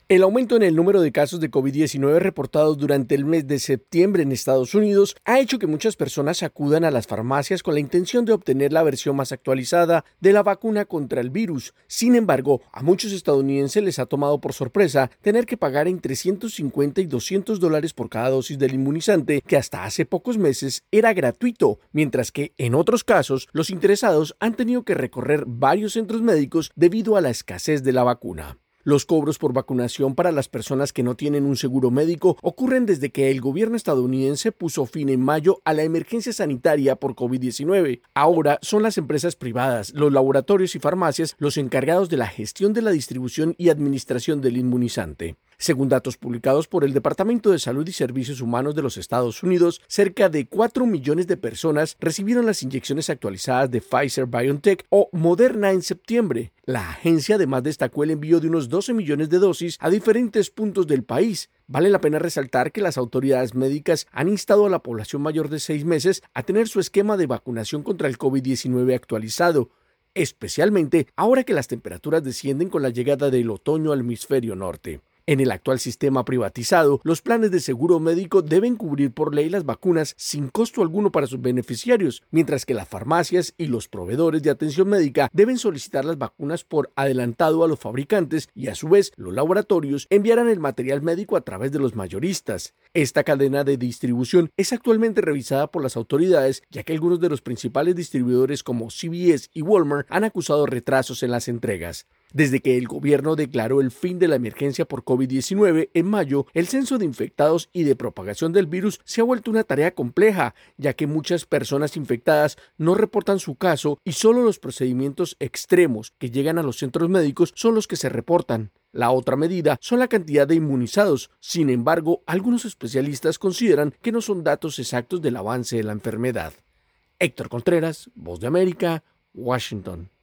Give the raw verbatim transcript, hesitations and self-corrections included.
El aumento en el número de casos de COVID diecinueve reportados durante el mes de septiembre en Estados Unidos ha hecho que muchas personas acudan a las farmacias con la intención de obtener la versión más actualizada de la vacuna contra el virus. Sin embargo, a muchos estadounidenses les ha tomado por sorpresa tener que pagar entre ciento cincuenta y doscientos dólares por cada dosis del inmunizante, que hasta hace pocos meses era gratuito, mientras que en otros casos los interesados han tenido que recorrer varios centros médicos debido a la escasez de la vacuna. Los cobros por vacunación para las personas que no tienen un seguro médico ocurren desde que el gobierno estadounidense puso fin en mayo a la emergencia sanitaria por COVID diecinueve. Ahora son las empresas privadas, los laboratorios y farmacias los encargados de la gestión de la distribución y administración del inmunizante. Según datos publicados por el Departamento de Salud y Servicios Humanos de los Estados Unidos, cerca de cuatro millones de personas recibieron las inyecciones actualizadas de Pfizer-BioNTech o Moderna en septiembre. La agencia además destacó el envío de unos doce millones de dosis a diferentes puntos del país. Vale la pena resaltar que las autoridades médicas han instado a la población mayor de seis meses a tener su esquema de vacunación contra el COVID diecinueve actualizado, especialmente ahora que las temperaturas descienden con la llegada del otoño al hemisferio norte. En el actual sistema privatizado, los planes de seguro médico deben cubrir por ley las vacunas sin costo alguno para sus beneficiarios, mientras que las farmacias y los proveedores de atención médica deben solicitar las vacunas por adelantado a los fabricantes y a su vez los laboratorios enviarán el material médico a través de los mayoristas. Esta cadena de distribución es actualmente revisada por las autoridades, ya que algunos de los principales distribuidores como C V S y Walmart han acusado retrasos en las entregas. Desde que el gobierno declaró el fin de la emergencia por COVID diecinueve en mayo, el censo de infectados y de propagación del virus se ha vuelto una tarea compleja, ya que muchas personas infectadas no reportan su caso y solo los procedimientos extremos que llegan a los centros médicos son los que se reportan. La otra medida son la cantidad de inmunizados. Sin embargo, algunos especialistas consideran que no son datos exactos del avance de la enfermedad. Héctor Contreras, Voz de América, Washington.